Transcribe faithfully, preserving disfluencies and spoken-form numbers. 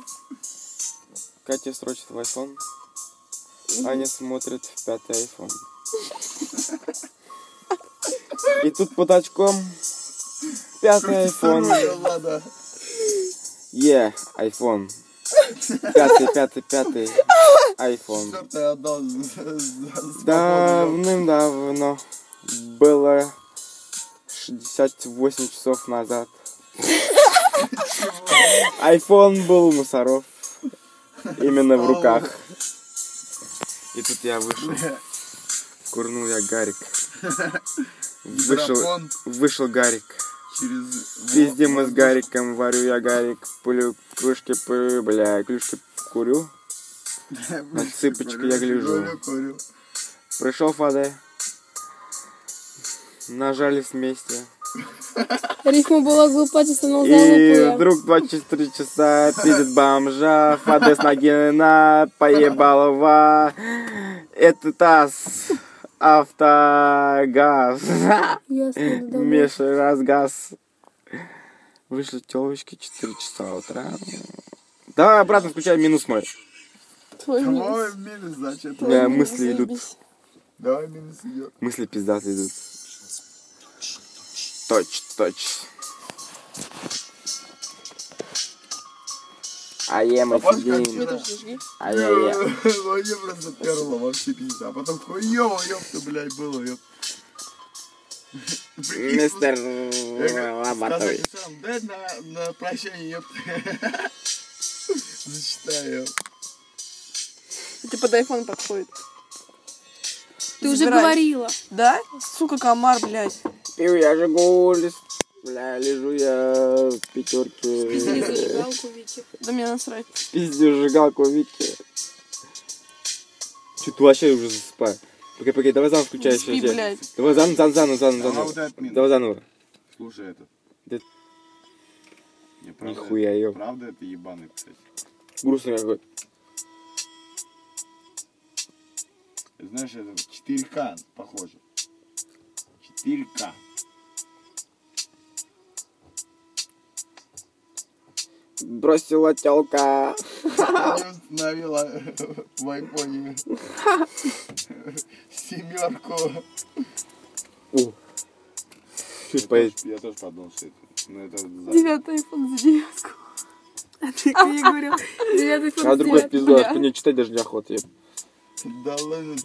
Катя срочит в айфон. Аня смотрит в пятый айфон. И тут под очком пятый айфон. Е, айфон. Пятый, пятый, пятый айфон. Давным-давно было шестьдесят восемь часов назад. Айфон был у мусоров. Именно в руках. И тут я вышел. Курнул я Гарик. Вышел, вышел Гарик. Пиздим мы с Гариком, варю я Гарик, пулю, кружки, пылю, бля, клюшки курю. На цыпочку я гляжу. Пришел Фаде. Нажались вместе. Рифма была глупа, станул и вдруг двадцать четыре часа пиздит бомжа. Фаде с ноги на поебалова. Это таз. Автогаз. Меша разгаз. Вышли телочки четыре часа утра. Давай обратно включай минус мой. Твой минус. минус значит. Да, мысли идут. Давай минус идет. Мысли пиздатые идут. Точ, точ. А я мы сидим. А я я. Мне просто перло вообще пиздец. А потом хуёво, ёпта, блядь, было, ёпта. Мистер Лабатой. Дай на, на прощание, ёпта. Зачитаю. Это под айфон подходит. Ты уже говорила. Да? Сука, комар, блядь. Пью я Жигуль. Бля, лежу я в пятерке. Пиздили зажигалку Вики. Да мне насрать. Пиздил зажигалку Вики. Чё, ты вообще уже засыпаю. Погоди, погоди, давай заново включай. Спи, блядь. Давай заново, заново, заново, заново. Давай, вот давай заново. Слушай это. Да... Не, правда, Нихуя, это, ёп. правда это ебаный, кстати. Грустный какой. Знаешь, это четыре ка похоже. четыре ка. Бросила тёлка. Я не установила в айфоне семерку. О. Чуть поедет. Я тоже подумал, что это. Но это Девятый айфон за девятку. А ты как я говорю? Девятый айфон за девятку. А другой пиздец, мне читать даже неохота. да ладно.